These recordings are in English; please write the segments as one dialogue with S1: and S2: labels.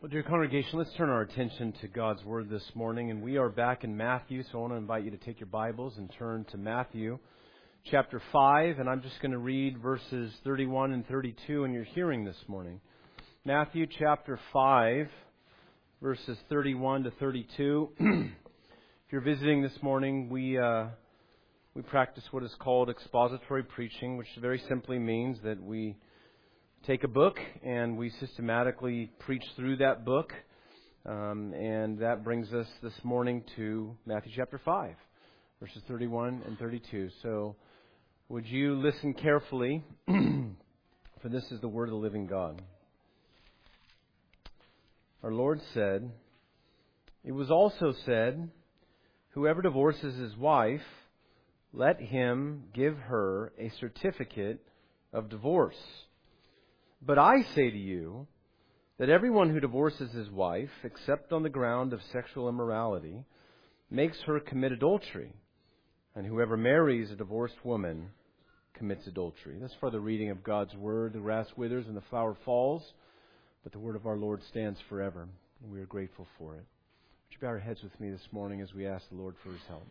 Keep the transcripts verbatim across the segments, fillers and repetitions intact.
S1: Well, dear congregation, let's turn our attention to God's Word this morning. And we are back in Matthew, so I want to invite you to take your Bibles and turn to Matthew chapter five. And I'm just going to read verses thirty-one and thirty-two in your hearing this morning. Matthew chapter five, verses thirty-one to thirty-two. If you're visiting this morning, we uh, we practice what is called expository preaching, which very simply means that we take a book and we systematically preach through that book. Um, and that brings us this morning to Matthew chapter five, verses thirty-one and thirty-two. So would you listen carefully, for this is the word of the living God. Our Lord said, "It was also said, whoever divorces his wife, let him give her a certificate of divorce. But I say to you that everyone who divorces his wife, except on the ground of sexual immorality, makes her commit adultery. And whoever marries a divorced woman commits adultery." That's for the reading of God's Word. The grass withers and the flower falls, but the Word of our Lord stands forever. And we are grateful for it. Would you bow your heads with me this morning as we ask the Lord for His help?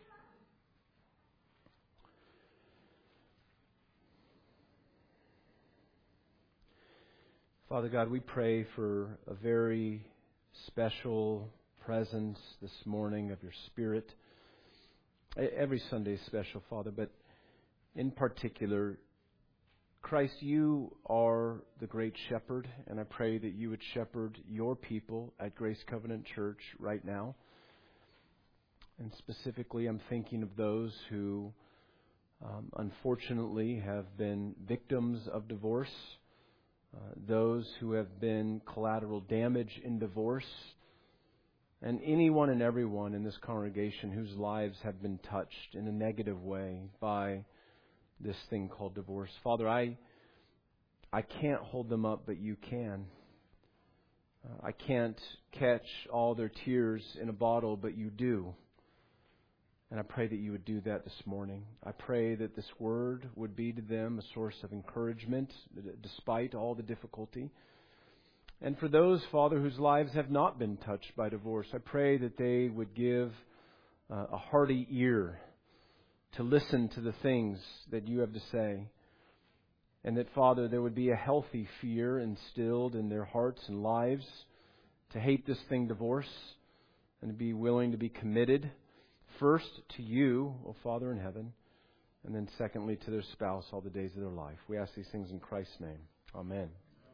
S1: Father God, we pray for a very special presence this morning of your Spirit. Every Sunday is special, Father, but in particular, Christ, you are the great shepherd, and I pray that you would shepherd your people at Grace Covenant Church right now. And specifically, I'm thinking of those who um, unfortunately have been victims of divorce. Uh, those who have been collateral damage in divorce, and anyone and everyone in this congregation whose lives have been touched in a negative way by this thing called divorce. Father, I I can't hold them up, but you can. Uh, I can't catch all their tears in a bottle, but you do. And I pray that you would do that this morning. I pray that this word would be to them a source of encouragement despite all the difficulty. And for those, Father, whose lives have not been touched by divorce, I pray that they would give uh, a hearty ear to listen to the things that you have to say. And that, Father, there would be a healthy fear instilled in their hearts and lives to hate this thing, divorce, and to be willing to be committed first to you, O Father in heaven, and then secondly to their spouse all the days of their life. We ask these things in Christ's name. Amen.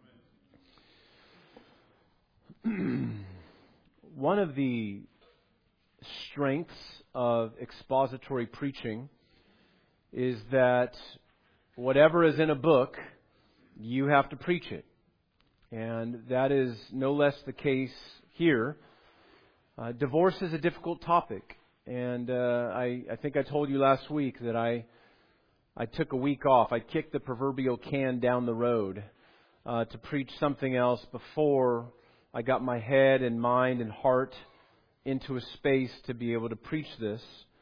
S1: Amen. One of the strengths of expository preaching is that whatever is in a book, you have to preach it. And that is no less the case here. Uh, divorce is a difficult topic. And uh, I, I think I told you last week that I I took a week off. I kicked the proverbial can down the road uh, to preach something else before I got my head and mind and heart into a space to be able to preach this.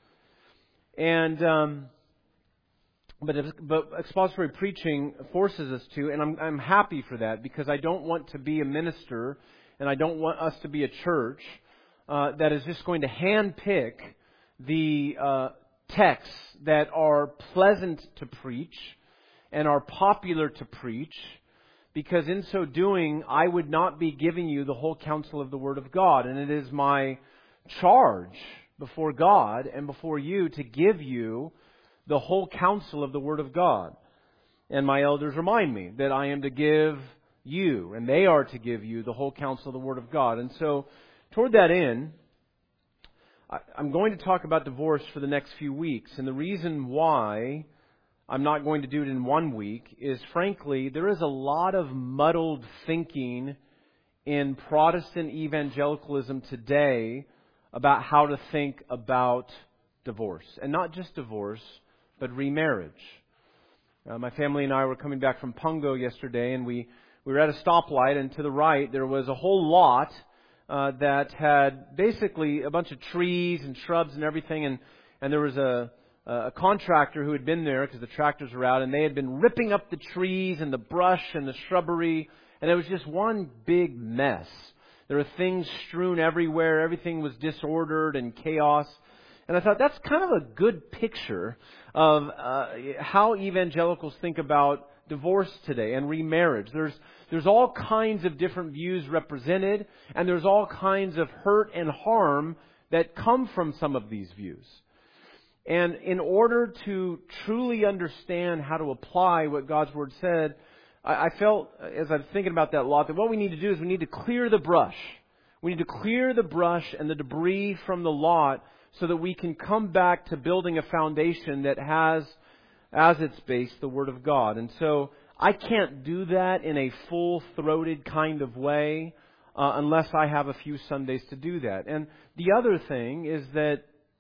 S1: And um, but but expository preaching forces us to, and I'm I'm happy for that, because I don't want to be a minister, and I don't want us to be a church Uh, that is just going to handpick the uh, texts that are pleasant to preach and are popular to preach, because in so doing, I would not be giving you the whole counsel of the Word of God. And it is my charge before God and before you to give you the whole counsel of the Word of God. And my elders remind me that I am to give you, and they are to give you, the whole counsel of the Word of God. And so, toward that end, I'm going to talk about divorce for the next few weeks. And the reason why I'm not going to do it in one week is, frankly, there is a lot of muddled thinking in Protestant evangelicalism today about how to think about divorce. And not just divorce, but remarriage. Uh, my family and I were coming back from Pungo yesterday, and we, we were at a stoplight, and to the right there was a whole lot Uh, that had basically a bunch of trees and shrubs and everything, and, and there was a, a contractor who had been there because the tractors were out, and they had been ripping up the trees and the brush and the shrubbery, and it was just one big mess. There are things strewn everywhere. Everything was disordered and chaos. And I thought that's kind of a good picture of uh, how evangelicals think about divorce today and remarriage. There's there's all kinds of different views represented, and there's all kinds of hurt and harm that come from some of these views. And in order to truly understand how to apply what God's Word said, I, I felt, as I was thinking about that a lot, that what we need to do is we need to clear the brush. We need to clear the brush and the debris from the lot so that we can come back to building a foundation that has as its base the Word of God. And so I can't do that in a full-throated kind of way uh, unless I have a few Sundays to do that. And the other thing is that,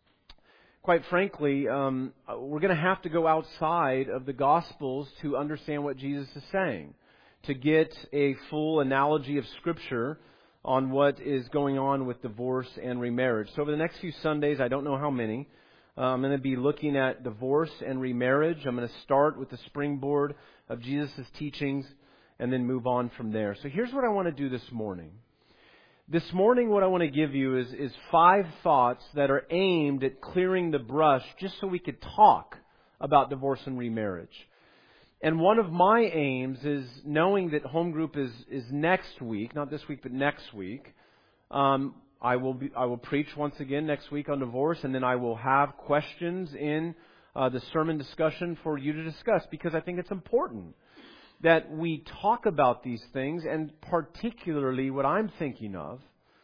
S1: quite frankly, um, we're going to have to go outside of the Gospels to understand what Jesus is saying, to get a full analogy of Scripture on what is going on with divorce and remarriage. So over the next few Sundays, I don't know how many, uh, I'm going to be looking at divorce and remarriage. I'm going to start with the springboard of Jesus' teachings and then move on from there. So here's what I want to do this morning. This morning, what I want to give you is, is five thoughts that are aimed at clearing the brush just so we could talk about divorce and remarriage. And one of my aims is, knowing that home group is, is next week, not this week, but next week, um, I will be, I will preach once again next week on divorce, and then I will have questions in uh, the sermon discussion for you to discuss, because I think it's important that we talk about these things, and particularly what I'm thinking of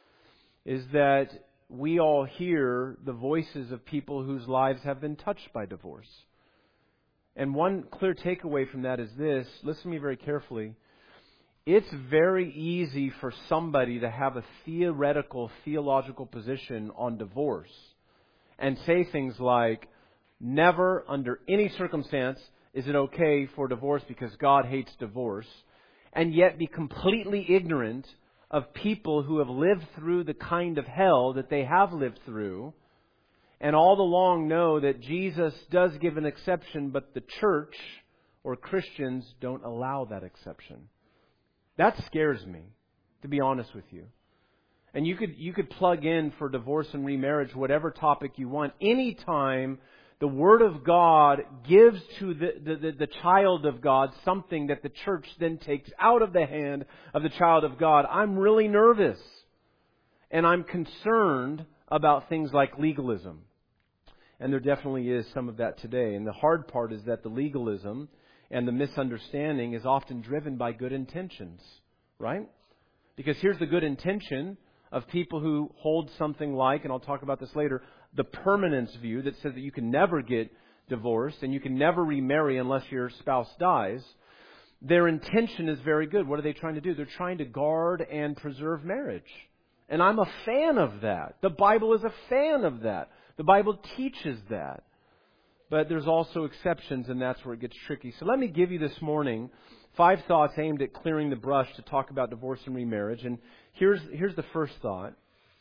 S1: is that we all hear the voices of people whose lives have been touched by divorce. And one clear takeaway from that is this. Listen to me very carefully. It's very easy for somebody to have a theoretical, theological position on divorce and say things like, never, under any circumstance, is it okay for divorce because God hates divorce, and yet be completely ignorant of people who have lived through the kind of hell that they have lived through, and all along know that Jesus does give an exception, but the church or Christians don't allow that exception. That scares me, to be honest with you. And you could you could plug in for divorce and remarriage whatever topic you want. Anytime the Word of God gives to the, the, the, the child of God something that the church then takes out of the hand of the child of God, I'm really nervous. And I'm concerned about things like legalism. And there definitely is some of that today. And the hard part is that the legalism and the misunderstanding is often driven by good intentions, right? Because here's the good intention of people who hold something like, and I'll talk about this later, the permanence view that says that you can never get divorced and you can never remarry unless your spouse dies. Their intention is very good. What are they trying to do? They're trying to guard and preserve marriage. And I'm a fan of that. The Bible is a fan of that. The Bible teaches that. But there's also exceptions, and that's where it gets tricky. So let me give you this morning five thoughts aimed at clearing the brush to talk about divorce and remarriage. And here's, here's the first thought.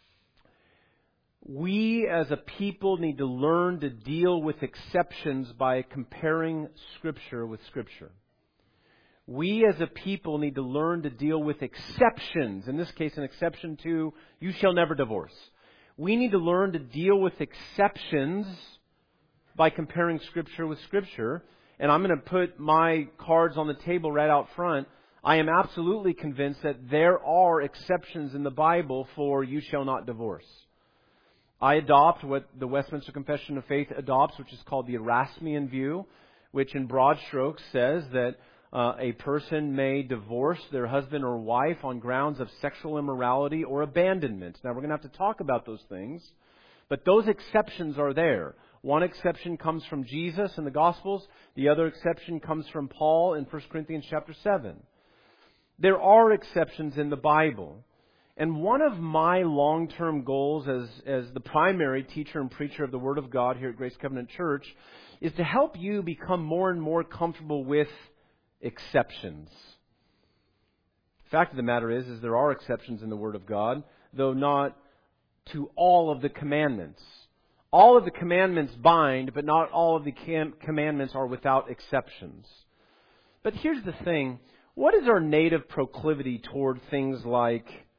S1: We as a people need to learn to deal with exceptions by comparing Scripture with Scripture. We as a people need to learn to deal with exceptions. In this case, an exception to, you shall never divorce. We need to learn to deal with exceptions by comparing Scripture with Scripture. And I'm going to put my cards on the table right out front. I am absolutely convinced that there are exceptions in the Bible for you shall not divorce. I adopt what the Westminster Confession of Faith adopts, which is called the Erasmian view, which in broad strokes says that uh, a person may divorce their husband or wife on grounds of sexual immorality or abandonment. Now, we're going to have to talk about those things, but those exceptions are there. One exception comes from Jesus in the Gospels. The other exception comes from Paul in First Corinthians chapter seven. There are exceptions in the Bible. And one of my long-term goals as, as the primary teacher and preacher of the Word of God here at Grace Covenant Church is to help you become more and more comfortable with exceptions. The fact of the matter is, is there are exceptions in the Word of God, though not to all of the commandments. All of the commandments bind, but not all of the cam- commandments are without exceptions. But here's the thing. What is our native proclivity toward things like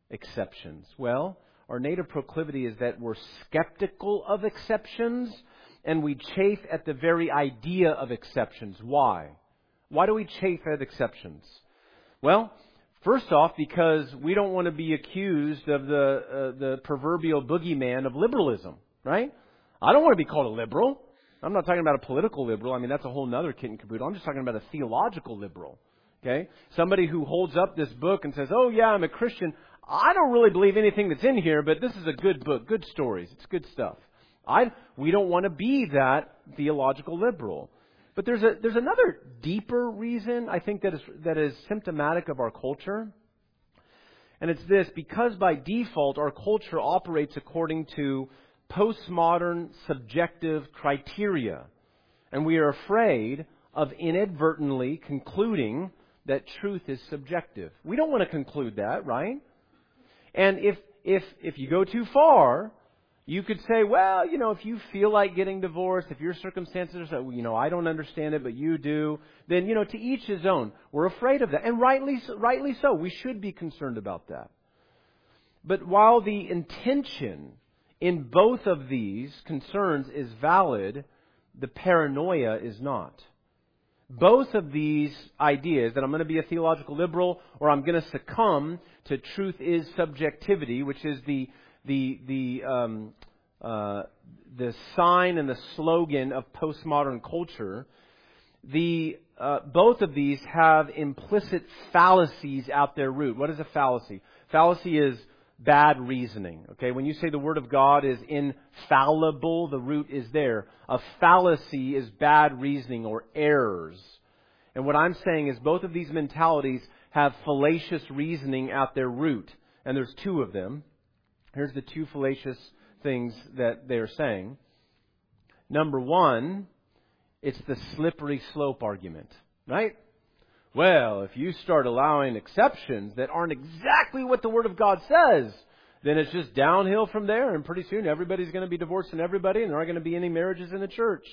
S1: exceptions? Well, our native proclivity is that we're skeptical of exceptions, and we chafe at the very idea of exceptions. Why? Why do we chafe at exceptions? Well, first off, because we don't want to be accused of the uh, the proverbial boogeyman of liberalism, right? I don't want to be called a liberal. I'm not talking about a political liberal. I mean, that's a whole nother kit and caboodle. I'm just talking about a theological liberal. Okay? Somebody who holds up this book and says, oh, yeah, I'm a Christian. I don't really believe anything that's in here, but this is a good book, good stories. It's good stuff. I, we don't want to be that theological liberal. But there's a there's another deeper reason, I think, that is that is symptomatic of our culture. And it's this: because by default our culture operates according to postmodern subjective criteria. And we are afraid of inadvertently concluding that truth is subjective. We don't want to conclude that, right? And if if if you go too far, you could say, well, you know, if you feel like getting divorced, if your circumstances are so, you know, I don't understand it, but you do, then, you know, to each his own. We're afraid of that. And rightly, rightly so. We should be concerned about that. But while the intention in both of these concerns is valid, the paranoia is not. Both of these ideas, that I'm going to be a theological liberal or I'm going to succumb to truth is subjectivity, which is the the the um, uh, the sign and the slogan of postmodern culture, the uh, both of these have implicit fallacies at their root. What is a fallacy? Fallacy is bad reasoning. Okay, when you say the Word of God is infallible, the root is there. A fallacy is bad reasoning or errors. And what I'm saying is both of these mentalities have fallacious reasoning at their root. And there's two of them. Here's the two fallacious things that they're saying. Number one, it's the slippery slope argument, right? Well, if you start allowing exceptions that aren't exactly what the Word of God says, then it's just downhill from there, and pretty soon everybody's going to be divorcing everybody, and there aren't going to be any marriages in the church.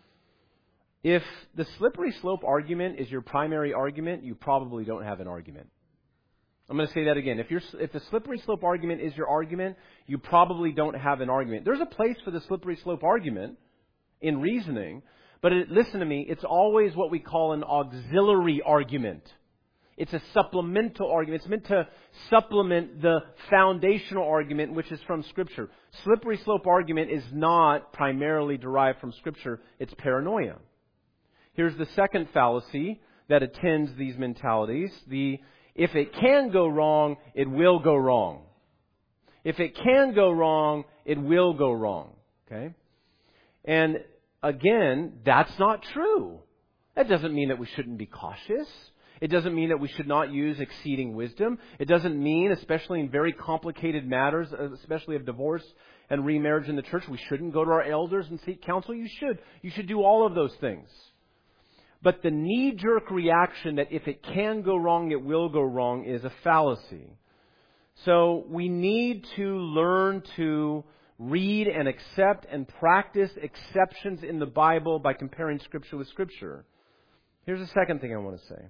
S1: If the slippery slope argument is your primary argument, you probably don't have an argument. I'm going to say that again. If you're, if the slippery slope argument is your argument, you probably don't have an argument. There's a place for the slippery slope argument in reasoning, but it, listen to me, it's always what we call an auxiliary argument. It's a supplemental argument. It's meant to supplement the foundational argument, which is from Scripture. Slippery slope argument is not primarily derived from Scripture. It's paranoia. Here's the second fallacy that attends these mentalities. The If it can go wrong, it will go wrong. If it can go wrong, it will go wrong. Okay? And again, that's not true. That doesn't mean that we shouldn't be cautious. It doesn't mean that we should not use exceeding wisdom. It doesn't mean, especially in very complicated matters, especially of divorce and remarriage in the church, we shouldn't go to our elders and seek counsel. You should. You should do all of those things. But the knee-jerk reaction that if it can go wrong, it will go wrong is a fallacy. So we need to learn to read and accept and practice exceptions in the Bible by comparing Scripture with Scripture. Here's the second thing I want to say.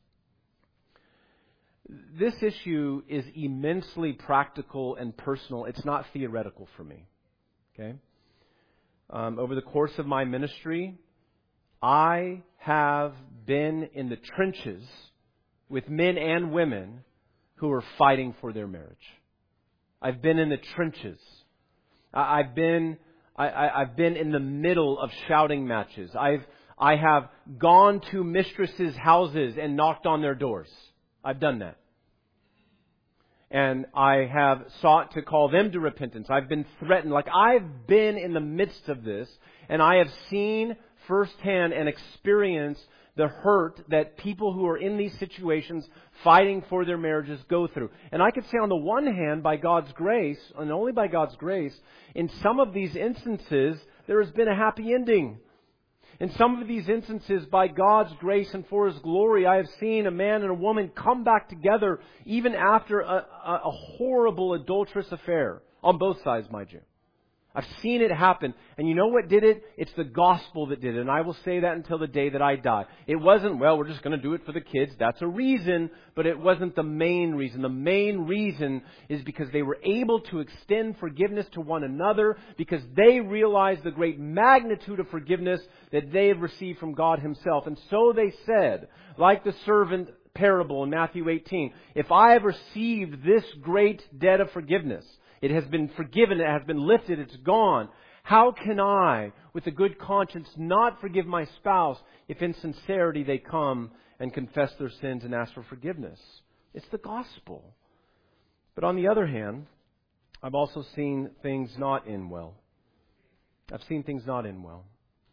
S1: This issue is immensely practical and personal. It's not theoretical for me. Okay? Um, over the course of my ministry, I have been in the trenches with men and women who are fighting for their marriage. I've been in the trenches. I've been I, I, I've been in the middle of shouting matches. I've I have gone to mistresses' houses and knocked on their doors. I've done that. And I have sought to call them to repentance. I've been threatened. Like, I've been in the midst of this, and I have seen firsthand and experienced the hurt that people who are in these situations fighting for their marriages go through. And I could say on the one hand, by God's grace, and only by God's grace, in some of these instances, there has been a happy ending. In some of these instances, by God's grace and for His glory, I have seen a man and a woman come back together even after a, a, a horrible adulterous affair. On both sides, mind you. I've seen it happen. And you know what did it? It's the gospel that did it. And I will say that until the day that I die. It wasn't, well, we're just going to do it for the kids. That's a reason, but it wasn't the main reason. The main reason is because they were able to extend forgiveness to one another because they realized the great magnitude of forgiveness that they had received from God Himself. And so they said, like the servant parable in Matthew eighteen, if I have received this great debt of forgiveness, it has been forgiven, it has been lifted, it's gone. How can I, with a good conscience, not forgive my spouse if in sincerity they come and confess their sins and ask for forgiveness? It's the gospel. But on the other hand, I've also seen things not end well. I've seen things not end well.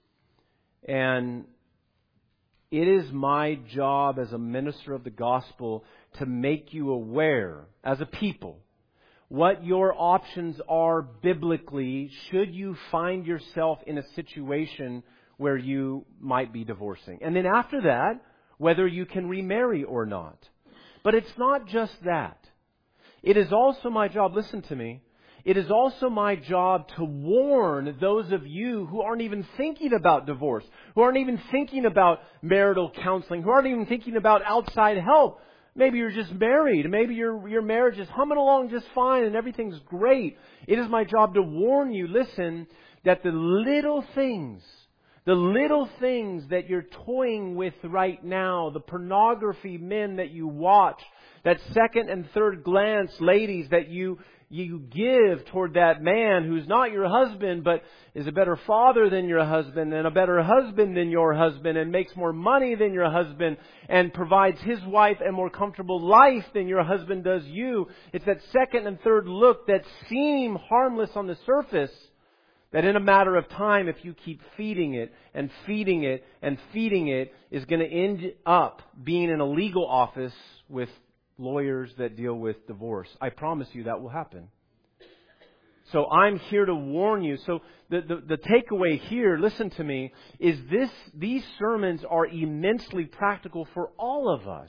S1: And it is my job as a minister of the gospel to make you aware, as a people, what your options are biblically should you find yourself in a situation where you might be divorcing. And then after that, whether you can remarry or not. But it's not just that. It is also my job, listen to me, it is also my job to warn those of you who aren't even thinking about divorce, who aren't even thinking about marital counseling, who aren't even thinking about outside help. Maybe you're just married. Maybe your your marriage is humming along just fine and everything's great. It is my job to warn you, listen, that the little things, the little things that you're toying with right now, the pornography men that you watch, that second and third glance ladies that you you give toward that man who's not your husband but is a better father than your husband and a better husband than your husband and makes more money than your husband and provides his wife a more comfortable life than your husband does you. It's that second and third look that seem harmless on the surface that in a matter of time, if you keep feeding it and feeding it and feeding it, is going to end up being in a legal office with lawyers that deal with divorce. I promise you that will happen. So I'm here to warn you. So the, the, the takeaway here, listen to me, is this: these sermons are immensely practical for all of us.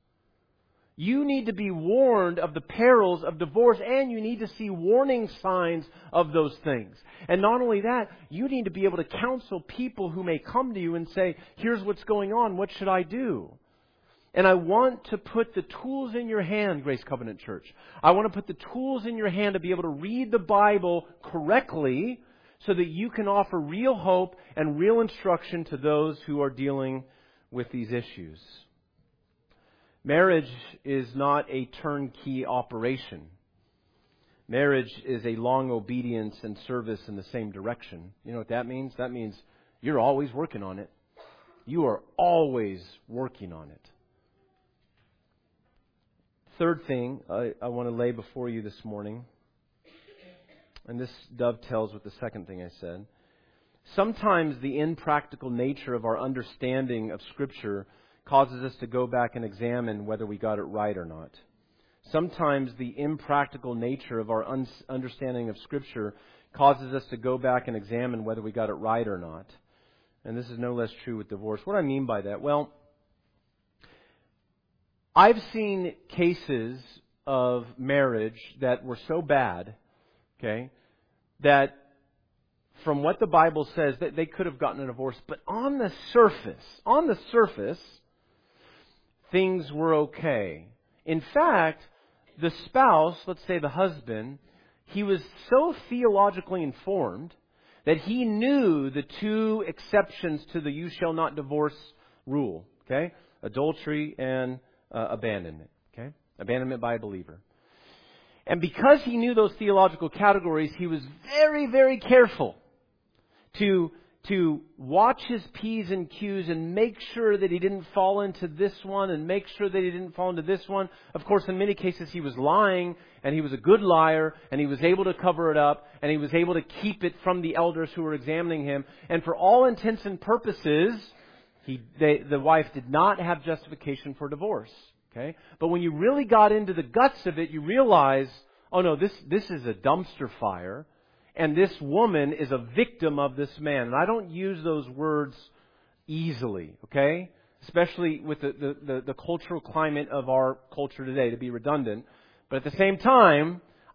S1: You need to be warned of the perils of divorce, and you need to see warning signs of those things. And not only that, you need to be able to counsel people who may come to you and say, here's what's going on, what should I do? And I want to put the tools in your hand, Grace Covenant Church. I want to put the tools in your hand to be able to read the Bible correctly so that you can offer real hope and real instruction to those who are dealing with these issues. Marriage is not a turnkey operation. Marriage is a long obedience and service in the same direction. You know what that means? That means you're always working on it. You are always working on it. Third thing I, I want to lay before you this morning, and this dovetails with the second thing I said. Sometimes the impractical nature of our understanding of Scripture causes us to go back and examine whether we got it right or not. Sometimes the impractical nature of our un- understanding of Scripture causes us to go back and examine whether we got it right or not. And this is no less true with divorce. What do I mean by that? Well, I've seen cases of marriage that were so bad, okay, that from what the Bible says, that they could have gotten a divorce. But on the surface, on the surface, things were okay. In fact, the spouse, let's say the husband, he was so theologically informed that he knew the two exceptions to the you shall not divorce rule, okay? Adultery and uh, abandonment, okay? Abandonment by a believer. And because he knew those theological categories, he was very, very careful to to watch his P's and Q's and make sure that he didn't fall into this one and make sure that he didn't fall into this one. Of course, in many cases he was lying, and he was a good liar, and he was able to cover it up, and he was able to keep it from the elders who were examining him. And for all intents and purposes, he, they, the wife did not have justification for divorce. Okay? But when you really got into the guts of it, you realize, oh no, this this is a dumpster fire. And this woman is a victim of this man. And I don't use those words easily, okay? Especially with the, the, the, the cultural climate of our culture today, to be redundant. But at the same time,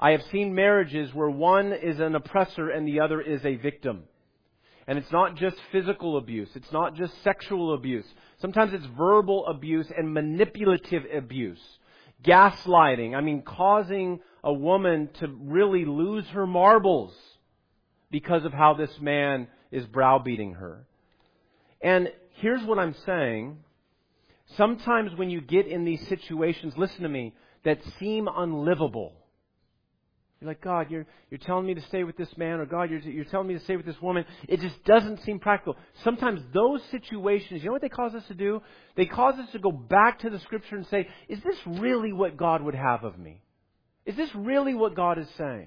S1: I have seen marriages where one is an oppressor and the other is a victim. And it's not just physical abuse. It's not just sexual abuse. Sometimes it's verbal abuse and manipulative abuse. Gaslighting. I mean, causing a woman to really lose her marbles because of how this man is browbeating her. And here's what I'm saying. Sometimes when you get in these situations, listen to me, that seem unlivable. You're like, God, you're you're telling me to stay with this man, or God, you're you're telling me to stay with this woman. It just doesn't seem practical. Sometimes those situations, you know what they cause us to do? They cause us to go back to the Scripture and say, is this really what God would have of me? Is this really what God is saying?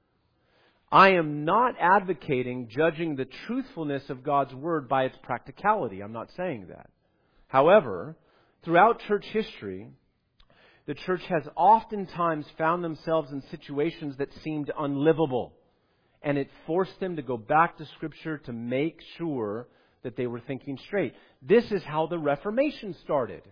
S1: I am not advocating judging the truthfulness of God's Word by its practicality. I'm not saying that. However, throughout church history, the church has oftentimes found themselves in situations that seemed unlivable. And it forced them to go back to Scripture to make sure that they were thinking straight. This is how the Reformation started.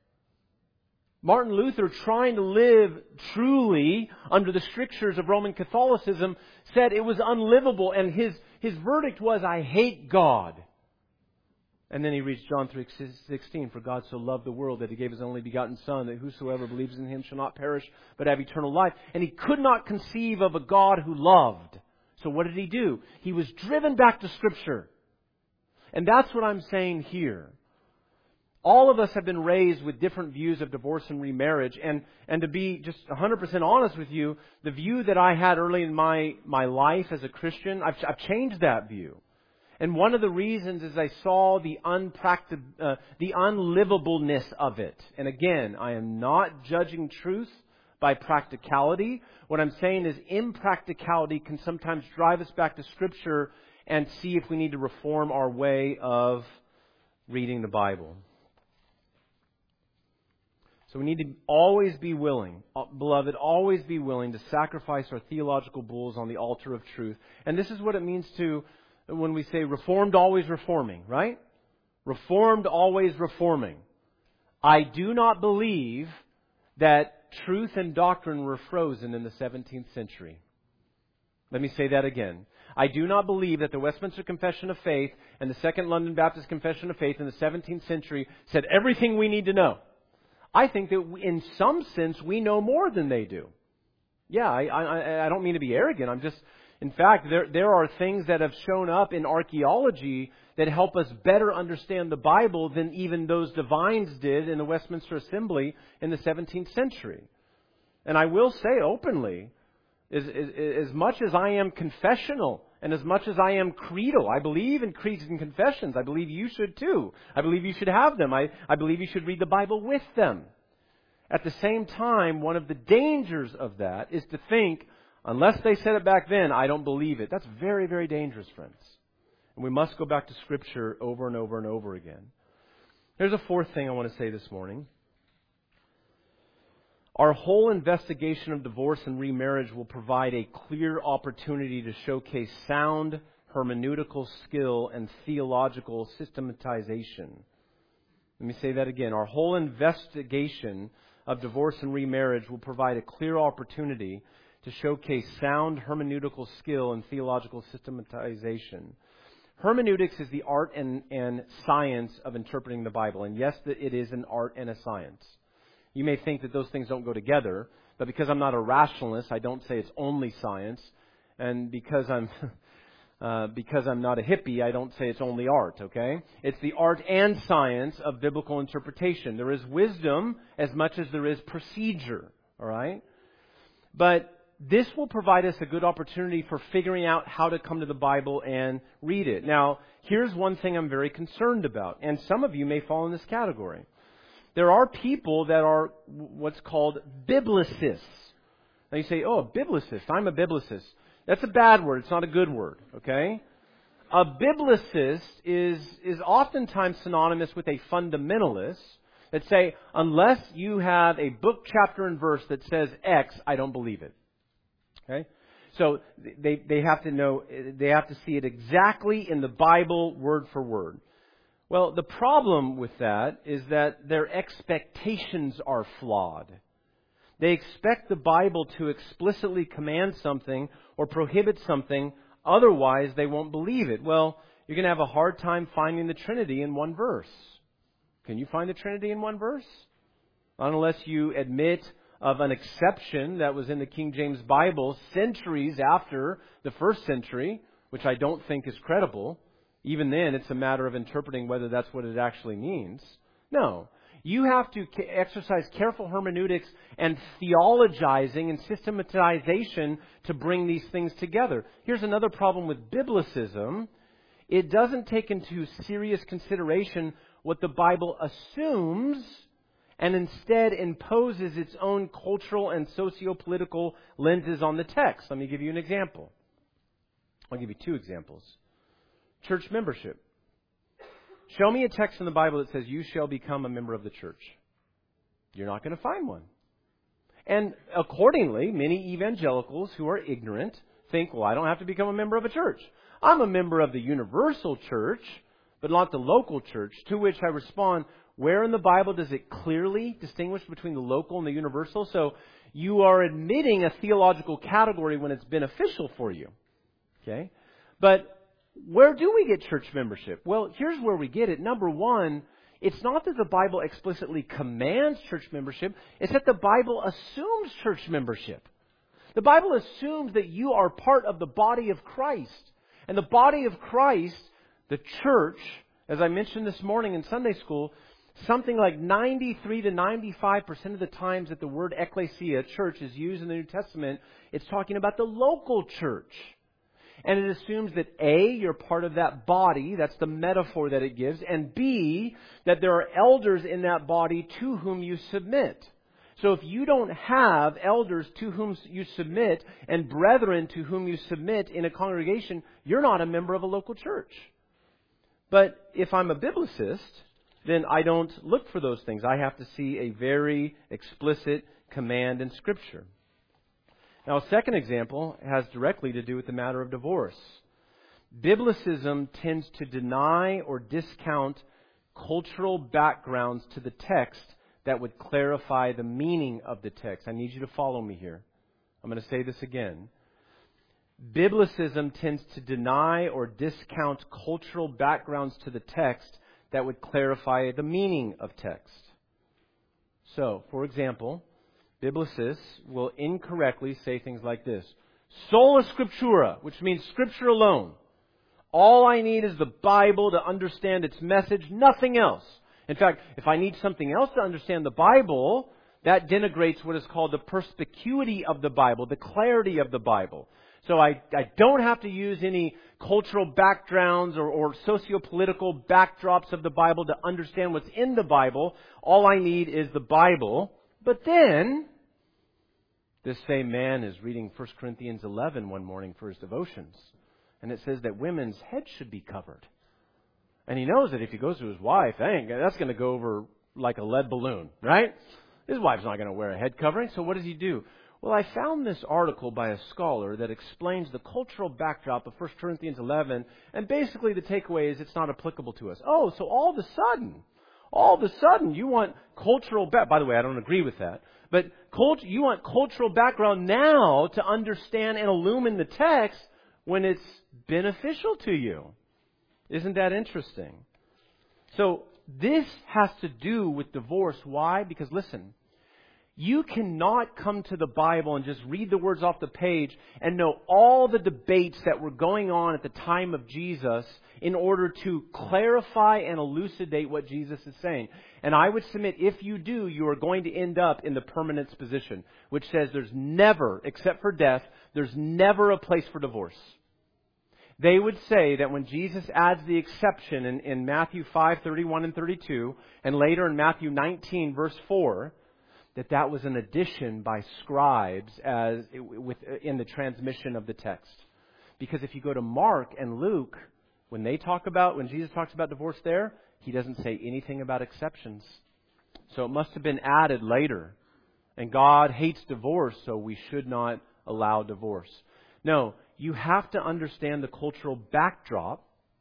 S1: Martin Luther, trying to live truly under the strictures of Roman Catholicism, said it was unlivable. And his, his verdict was, I hate God. And then he reads John three sixteen, for God so loved the world that He gave His only begotten Son, that whosoever believes in Him shall not perish, but have eternal life. And he could not conceive of a God who loved. So what did he do? He was driven back to Scripture. And that's what I'm saying here. All of us have been raised with different views of divorce and remarriage. And, and to be just one hundred percent honest with you, the view that I had early in my, my life as a Christian, I've, I've changed that view. And one of the reasons is I saw the unpractic- uh, the unlivableness of it. And again, I am not judging truth by practicality. What I'm saying is impracticality can sometimes drive us back to Scripture and see if we need to reform our way of reading the Bible. So we need to always be willing, beloved, always be willing to sacrifice our theological bulls on the altar of truth. And this is what it means to, when we say reformed, always reforming, right? Reformed, always reforming. I do not believe that truth and doctrine were frozen in the seventeenth century. Let me say that again. I do not believe that the Westminster Confession of Faith and the Second London Baptist Confession of Faith in the seventeenth century said everything we need to know. I think that in some sense we know more than they do. Yeah, I, I, I don't mean to be arrogant. I'm just... In fact, there there are things that have shown up in archaeology that help us better understand the Bible than even those divines did in the Westminster Assembly in the seventeenth century. And I will say openly, as, as, as much as I am confessional and as much as I am creedal, I believe in creeds and confessions. I believe you should too. I believe you should have them. I, I believe you should read the Bible with them. At the same time, one of the dangers of that is to think, unless they said it back then, I don't believe it. That's very, very dangerous, friends. And we must go back to Scripture over and over and over again. There's a fourth thing I want to say this morning. Our whole investigation of divorce and remarriage will provide a clear opportunity to showcase sound hermeneutical skill and theological systematization. Let me say that again. Our whole investigation of divorce and remarriage will provide a clear opportunity to showcase sound hermeneutical skill and theological systematization. Hermeneutics is the art and, and science of interpreting the Bible. And yes, it is an art and a science. You may think that those things don't go together, but because I'm not a rationalist, I don't say it's only science. And because I'm uh, because I'm not a hippie, I don't say it's only art, okay? It's the art and science of biblical interpretation. There is wisdom as much as there is procedure, all right? But this will provide us a good opportunity for figuring out how to come to the Bible and read it. Now, here's one thing I'm very concerned about, and some of you may fall in this category. There are people that are what's called biblicists. Now you say, oh, a biblicist, I'm a biblicist. That's a bad word, it's not a good word, okay? A biblicist is, is oftentimes synonymous with a fundamentalist that say, unless you have a book, chapter, and verse that says X, I don't believe it. Okay? So they, they have to know, they have to see it exactly in the Bible, word for word. Well, the problem with that is that their expectations are flawed. They expect the Bible to explicitly command something or prohibit something, otherwise they won't believe it. Well, you're going to have a hard time finding the Trinity in one verse. Can you find the Trinity in one verse? Unless you admit of an exception that was in the King James Bible centuries after the first century, which I don't think is credible. Even then, it's a matter of interpreting whether that's what it actually means. No. You have to exercise careful hermeneutics and theologizing and systematization to bring these things together. Here's another problem with Biblicism. It doesn't take into serious consideration what the Bible assumes and instead imposes its own cultural and socio-political lenses on the text. Let me give you an example. I'll give you two examples. Church membership. Show me a text in the Bible that says you shall become a member of the church. You're not going to find one. And accordingly, many evangelicals who are ignorant think, well, I don't have to become a member of a church. I'm a member of the universal church, but not the local church. To which I respond, where in the Bible does it clearly distinguish between the local and the universal? So you are admitting a theological category when it's beneficial for you. Okay? But where do we get church membership? Well, here's where we get it. Number one, it's not that the Bible explicitly commands church membership. It's that the Bible assumes church membership. The Bible assumes that you are part of the body of Christ. And the body of Christ, the church, as I mentioned this morning in Sunday school, something like ninety-three to ninety-five percent of the times that the word ecclesia, church, is used in the New Testament, it's talking about the local church. And it assumes that A, you're part of that body, that's the metaphor that it gives, and B, that there are elders in that body to whom you submit. So if you don't have elders to whom you submit and brethren to whom you submit in a congregation, you're not a member of a local church. But if I'm a biblicist, then I don't look for those things. I have to see a very explicit command in Scripture. Now, a second example has directly to do with the matter of divorce. Biblicism tends to deny or discount cultural backgrounds to the text that would clarify the meaning of the text. I need you to follow me here. I'm going to say this again. Biblicism tends to deny or discount cultural backgrounds to the text that would clarify the meaning of text. So, for example, biblicists will incorrectly say things like this. Sola Scriptura, which means Scripture alone. All I need is the Bible to understand its message, nothing else. In fact, if I need something else to understand the Bible, that denigrates what is called the perspicuity of the Bible, the clarity of the Bible. So I, I don't have to use any cultural backgrounds or, or socio-political backdrops of the Bible to understand what's in the Bible. All I need is the Bible. But then, this same man is reading First Corinthians eleven one morning for his devotions. And it says that women's heads should be covered. And he knows that if he goes to his wife, dang, that's going to go over like a lead balloon, right? His wife's not going to wear a head covering. So what does he do? Well, I found this article by a scholar that explains the cultural backdrop of First Corinthians eleven. And basically the takeaway is it's not applicable to us. Oh, so all of a sudden... All of a sudden, you want cultural back. By the way, I don't agree with that. But cult- you want cultural background now to understand and illumine the text when it's beneficial to you. Isn't that interesting? So this has to do with divorce. Why? Because listen, you cannot come to the Bible and just read the words off the page and know all the debates that were going on at the time of Jesus in order to clarify and elucidate what Jesus is saying. And I would submit, if you do, you are going to end up in the permanence position, which says there's never, except for death, there's never a place for divorce. They would say that when Jesus adds the exception in, in Matthew five, thirty-one and thirty-two, and later in Matthew nineteen, verse four, that that was an addition by scribes as with, in the transmission of the text. Because if you go to Mark and Luke, when they talk about, when Jesus talks about divorce there, he doesn't say anything about exceptions. So it must have been added later. And God hates divorce, so we should not allow divorce. No, you have to understand the cultural backdrop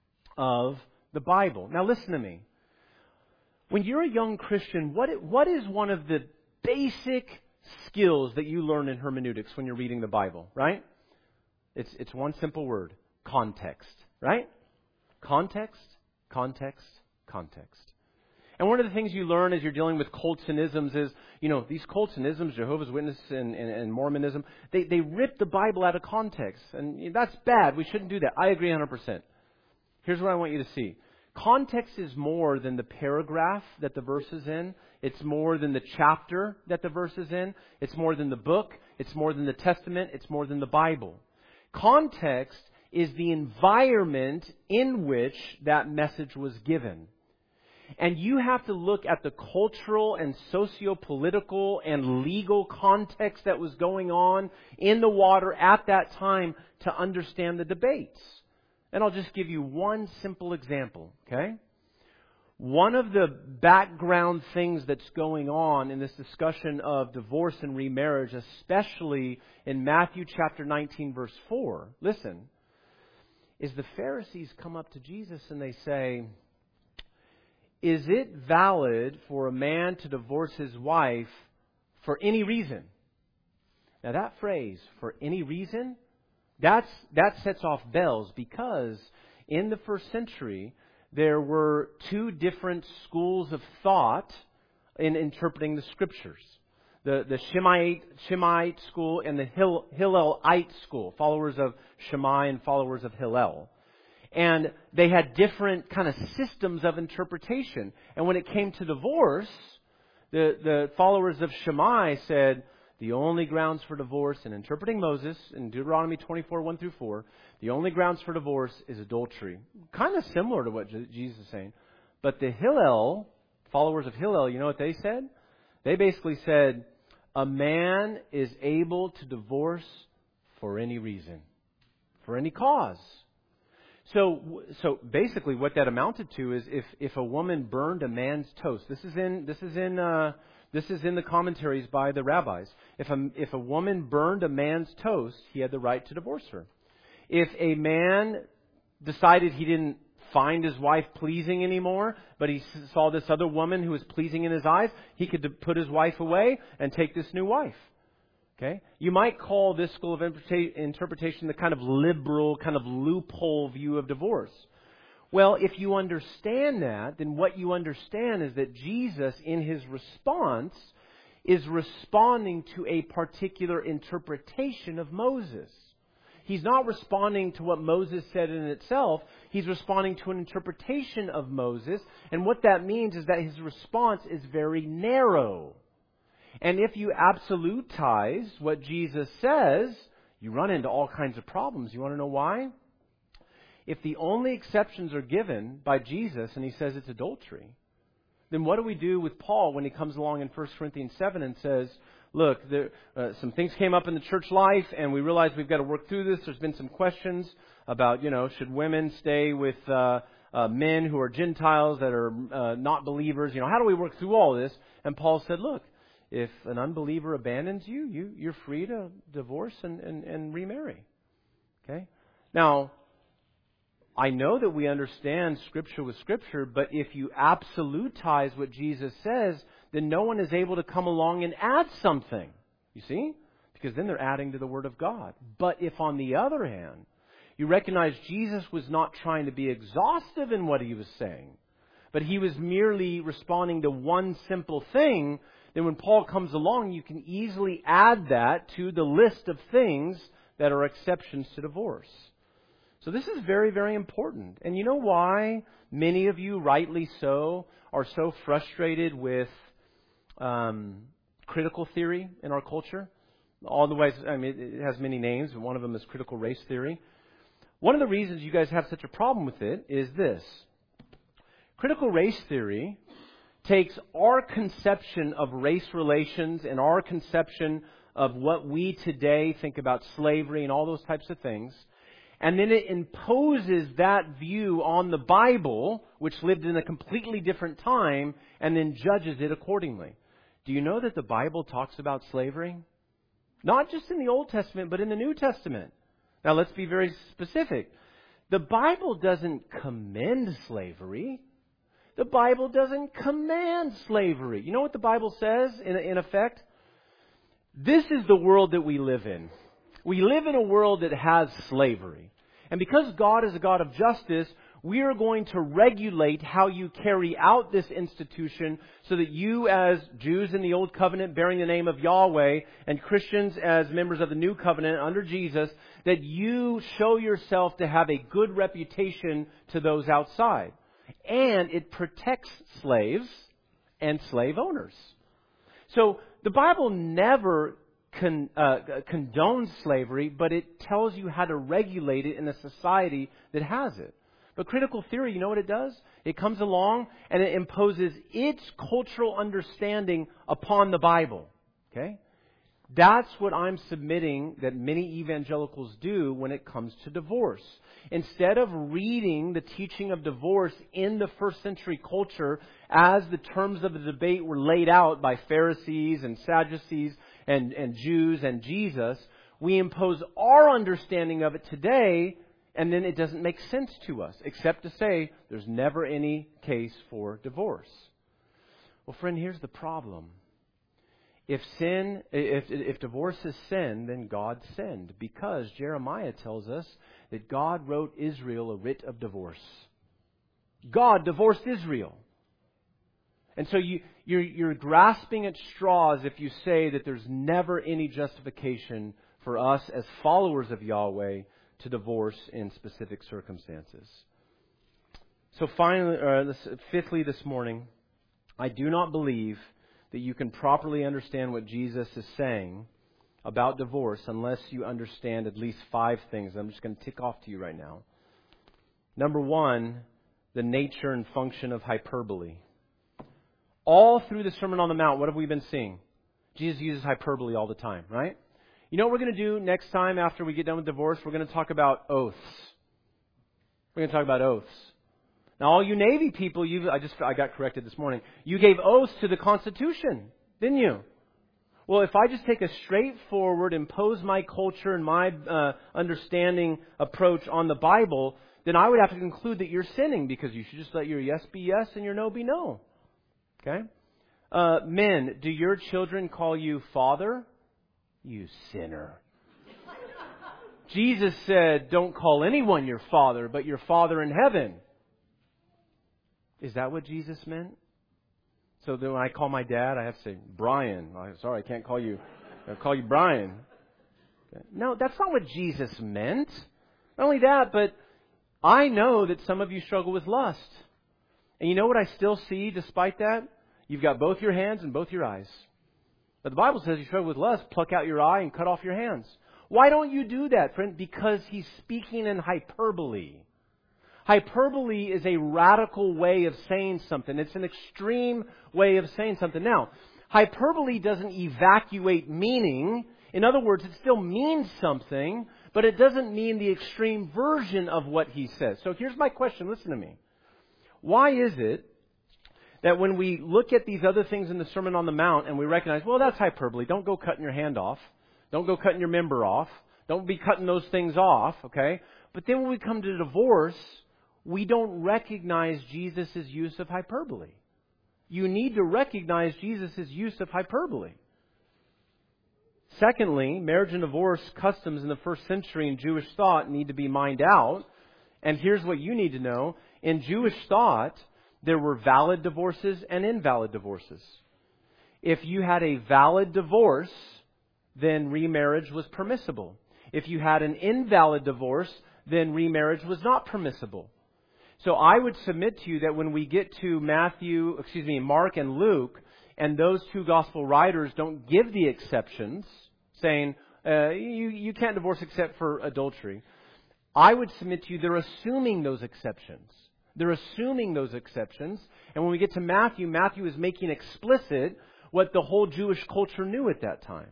S1: of the Bible. Now listen to me. When you're a young Christian, what what is one of the basic skills that you learn in hermeneutics when you're reading the Bible, right? It's it's one simple word, context, right? Context, context, context. And one of the things you learn as you're dealing with cults and isms is, you know, these cults and isms, Jehovah's Witness and, and, and Mormonism, they, they rip the Bible out of context. And that's bad. We shouldn't do that. I agree one hundred percent. Here's what I want you to see. Context is more than the paragraph that the verse is in. It's more than the chapter that the verse is in. It's more than the book. It's more than the Testament. It's more than the Bible. Context is the environment in which that message was given. And you have to look at the cultural and socio-political and legal context that was going on in the water at that time to understand the debates. And I'll just give you one simple example, okay? One of the background things that's going on in this discussion of divorce and remarriage, especially in Matthew chapter nineteen, verse four, listen, is the Pharisees come up to Jesus and they say, is it valid for a man to divorce his wife for any reason? Now that phrase, for any reason, that's, that sets off bells because in the first century, there were two different schools of thought in interpreting the Scriptures. The, the Shemite, Shemite school and the Hil, Hillelite school, followers of Shammai and followers of Hillel. And they had different kind of systems of interpretation. And when it came to divorce, the, the followers of Shammai said, the only grounds for divorce, in interpreting Moses in Deuteronomy twenty-four, one through four, the only grounds for divorce is adultery. Kind of similar to what Jesus is saying. But the Hillel, followers of Hillel, you know what they said? They basically said, a man is able to divorce for any reason, for any cause. So, so basically, what that amounted to is if, if a woman burned a man's toast. This is in this is in uh, this is in the commentaries by the rabbis. If a if a woman burned a man's toast, he had the right to divorce her. If a man decided he didn't find his wife pleasing anymore, but he saw this other woman who was pleasing in his eyes, he could put his wife away and take this new wife. Okay? You might call this school of interpretation the kind of liberal, kind of loophole view of divorce. Well, if you understand that, then what you understand is that Jesus, in His response, is responding to a particular interpretation of Moses. He's not responding to what Moses said in itself. He's responding to an interpretation of Moses. And what that means is that his response is very narrow. And if you absolutize what Jesus says, you run into all kinds of problems. You want to know why? If the only exceptions are given by Jesus and He says it's adultery, then what do we do with Paul when he comes along in First Corinthians seven and says, look, there, uh, some things came up in the church life and we realize we've got to work through this. There's been some questions about, you know, should women stay with uh, uh, men who are Gentiles that are uh, not believers? You know, how do we work through all this? And Paul said, look, if an unbeliever abandons you, you you're free to divorce and, and, and remarry. Okay? Now, I know that we understand Scripture with Scripture, but if you absolutize what Jesus says, then no one is able to come along and add something. You see? Because then they're adding to the Word of God. But if, on the other hand, you recognize Jesus was not trying to be exhaustive in what He was saying, but He was merely responding to one simple thing, then when Paul comes along, you can easily add that to the list of things that are exceptions to divorce. So this is very, very important. And you know why many of you, rightly so, are so frustrated with um, critical theory in our culture? All the ways, I mean, it has many names, and one of them is critical race theory. One of the reasons you guys have such a problem with it is this. Critical race theory takes our conception of race relations and our conception of what we today think about slavery and all those types of things, and then it imposes that view on the Bible, which lived in a completely different time, and then judges it accordingly. Do you know that the Bible talks about slavery? Not just in the Old Testament, but in the New Testament. Now, let's be very specific. The Bible doesn't commend slavery. The Bible doesn't command slavery. You know what the Bible says, in, in effect? This is the world that we live in. We live in a world that has slavery. And because God is a God of justice, we are going to regulate how you carry out this institution so that you, as Jews in the Old Covenant bearing the name of Yahweh, and Christians as members of the New Covenant under Jesus, that you show yourself to have a good reputation to those outside. And it protects slaves and slave owners. So the Bible never con, uh, condones slavery, but it tells you how to regulate it in a society that has it. But critical theory, you know what it does? It comes along and it imposes its cultural understanding upon the Bible. Okay? That's what I'm submitting that many evangelicals do when it comes to divorce. Instead of reading the teaching of divorce in the first century culture as the terms of the debate were laid out by Pharisees and Sadducees and, and Jews and Jesus, we impose our understanding of it today, and then it doesn't make sense to us, except to say there's never any case for divorce. Well, friend, here's the problem. If sin, if, if divorce is sin, then God sinned, because Jeremiah tells us that God wrote Israel a writ of divorce. God divorced Israel. And so you, you're, you're grasping at straws if you say that there's never any justification for us as followers of Yahweh to divorce in specific circumstances. So finally, uh, this, fifthly this morning, I do not believe that you can properly understand what Jesus is saying about divorce unless you understand at least five things. I'm just going to tick off to you right now. Number one, the nature and function of hyperbole. All through the Sermon on the Mount, what have we been seeing? Jesus uses hyperbole all the time, right? You know what we're going to do next time after we get done with divorce? We're going to talk about oaths. We're going to talk about oaths. Now, all you Navy people, you I just I got corrected this morning. You gave oaths to the Constitution, didn't you? Well, if I just take a straightforward, impose my culture and my uh, understanding approach on the Bible, then I would have to conclude that you're sinning, because you should just let your yes be yes and your no be no. Okay? Uh, men, do your children call you father? You sinner. Jesus said, don't call anyone your father, but your Father in heaven. Is that what Jesus meant? So then when I call my dad, I have to say, Brian. I'm sorry, I can't call you. I'll call you Brian. No, that's not what Jesus meant. Not only that, but I know that some of you struggle with lust. And you know what I still see despite that? You've got both your hands and both your eyes. But the Bible says you struggle with lust, pluck out your eye and cut off your hands. Why don't you do that, friend? Because he's speaking in hyperbole. Hyperbole is a radical way of saying something. It's an extreme way of saying something. Now, hyperbole doesn't evacuate meaning. In other words, it still means something, but it doesn't mean the extreme version of what he says. So here's my question. Listen to me. Why is it that when we look at these other things in the Sermon on the Mount and we recognize, well, that's hyperbole. Don't go cutting your hand off. Don't go cutting your member off. Don't be cutting those things off, okay? But then when we come to divorce, we don't recognize Jesus' use of hyperbole. You need to recognize Jesus' use of hyperbole. Secondly, marriage and divorce customs in the first century in Jewish thought need to be mined out. And here's what you need to know. In Jewish thought, there were valid divorces and invalid divorces. If you had a valid divorce, then remarriage was permissible. If you had an invalid divorce, then remarriage was not permissible. So I would submit to you that when we get to Matthew, excuse me, Mark and Luke, and those two gospel writers don't give the exceptions, saying uh, you, you can't divorce except for adultery, I would submit to you they're assuming those exceptions. They're assuming those exceptions. And when we get to Matthew, Matthew is making explicit what the whole Jewish culture knew at that time.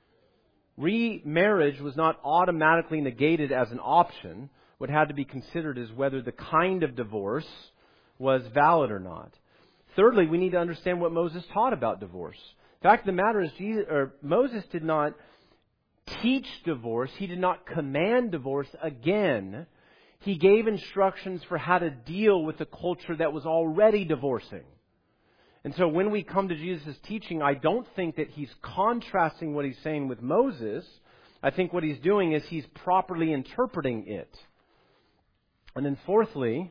S1: Remarriage was not automatically negated as an option. What had to be considered is whether the kind of divorce was valid or not. Thirdly, we need to understand what Moses taught about divorce. The fact of the matter is, Jesus, or Moses did not teach divorce. He did not command divorce again. He gave instructions for how to deal with the culture that was already divorcing. And so when we come to Jesus' teaching, I don't think that he's contrasting what he's saying with Moses. I think what he's doing is he's properly interpreting it. And then fourthly,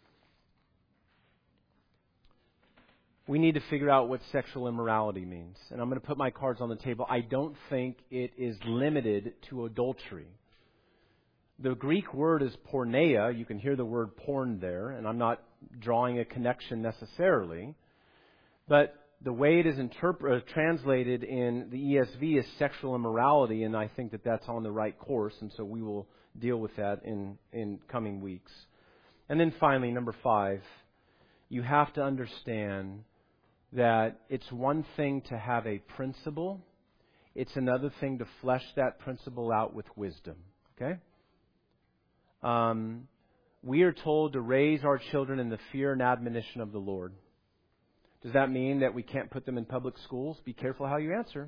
S1: we need to figure out what sexual immorality means. And I'm going to put my cards on the table. I don't think it is limited to adultery. The Greek word is porneia. You can hear the word porn there, and I'm not drawing a connection necessarily. But the way it is interpre- uh, translated in the E S V is sexual immorality, and I think that that's on the right course, and so we will deal with that in, in coming weeks. And then finally, number five, you have to understand that it's one thing to have a principle. It's another thing to flesh that principle out with wisdom. Okay? Um, we are told to raise our children in the fear and admonition of the Lord. Does that mean that we can't put them in public schools? Be careful how you answer.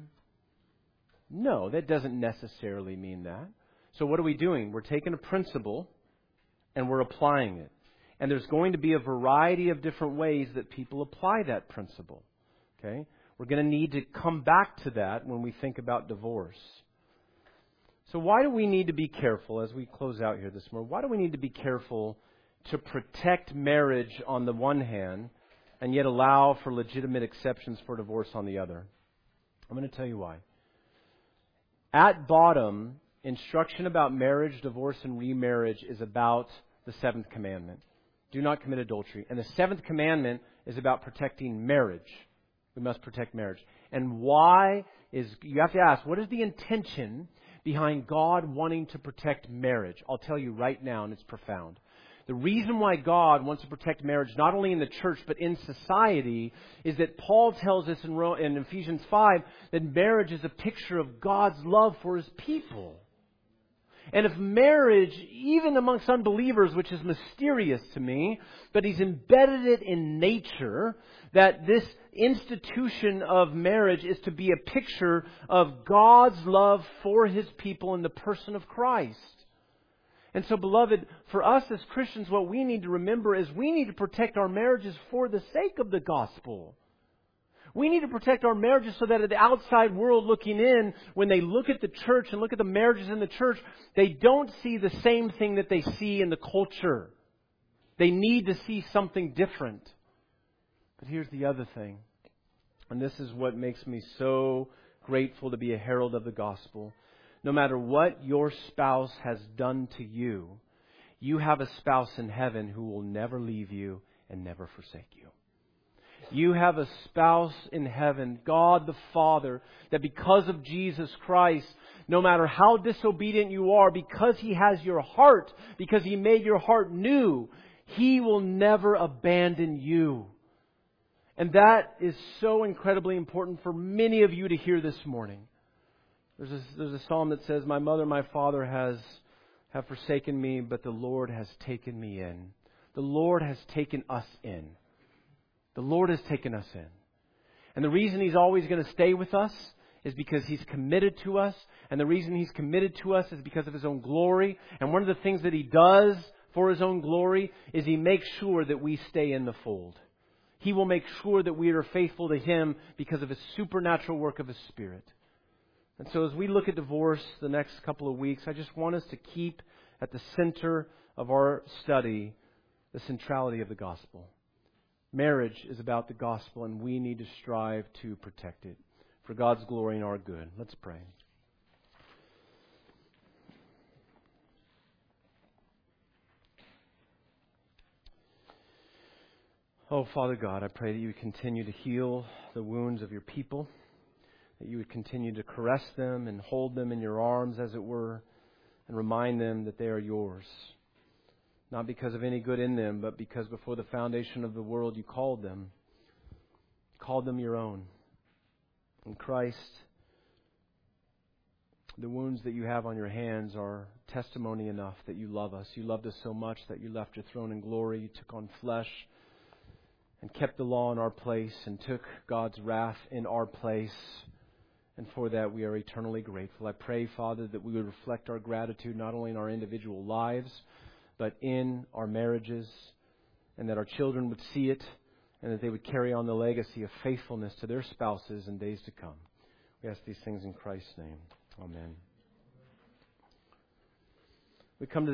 S1: No, that doesn't necessarily mean that. So what are we doing? We're taking a principle and we're applying it. And there's going to be a variety of different ways that people apply that principle. Okay? We're going to need to come back to that when we think about divorce. So why do we need to be careful as we close out here this morning? Why do we need to be careful to protect marriage on the one hand and yet allow for legitimate exceptions for divorce on the other? I'm going to tell you why. At bottom, instruction about marriage, divorce, and remarriage is about the seventh commandment. Do not commit adultery. And the seventh commandment is about protecting marriage. We must protect marriage. And why is, you have to ask, what is the intention behind God wanting to protect marriage? I'll tell you right now, and it's profound. The reason why God wants to protect marriage, not only in the church, but in society, is that Paul tells us in, in Ephesians five that marriage is a picture of God's love for His people. And if marriage, even amongst unbelievers, which is mysterious to me, but He's embedded it in nature, that this institution of marriage is to be a picture of God's love for His people in the person of Christ. And so, beloved, for us as Christians, what we need to remember is we need to protect our marriages for the sake of the gospel. We need to protect our marriages so that the outside world looking in, when they look at the church and look at the marriages in the church, they don't see the same thing that they see in the culture. They need to see something different. But here's the other thing, and this is what makes me so grateful to be a herald of the gospel. No matter what your spouse has done to you, you have a spouse in heaven who will never leave you and never forsake you. You have a spouse in heaven, God the Father, that because of Jesus Christ, no matter how disobedient you are, because He has your heart, because He made your heart new, He will never abandon you. And that is so incredibly important for many of you to hear this morning. There's a, there's a psalm that says, "My mother and my father has have forsaken me, but the Lord has taken me in." The Lord has taken us in. The Lord has taken us in. And the reason He's always going to stay with us is because He's committed to us. And the reason He's committed to us is because of His own glory. And one of the things that He does for His own glory is He makes sure that we stay in the fold. He will make sure that we are faithful to Him because of His supernatural work of His Spirit. And so as we look at divorce the next couple of weeks, I just want us to keep at the center of our study the centrality of the gospel. Marriage is about the gospel, and we need to strive to protect it for God's glory and our good. Let's pray. Oh, Father God, I pray that you would continue to heal the wounds of your people, that you would continue to caress them and hold them in your arms, as it were, and remind them that they are yours. Not because of any good in them, but because before the foundation of the world you called them. You called them your own. In Christ, the wounds that you have on your hands are testimony enough that you love us. You loved us so much that you left your throne in glory. You took on flesh and kept the law in our place and took God's wrath in our place. And for that, we are eternally grateful. I pray, Father, that we would reflect our gratitude not only in our individual lives, but in our marriages, and that our children would see it and that they would carry on the legacy of faithfulness to their spouses in days to come. We ask these things in Christ's name. Amen. We come to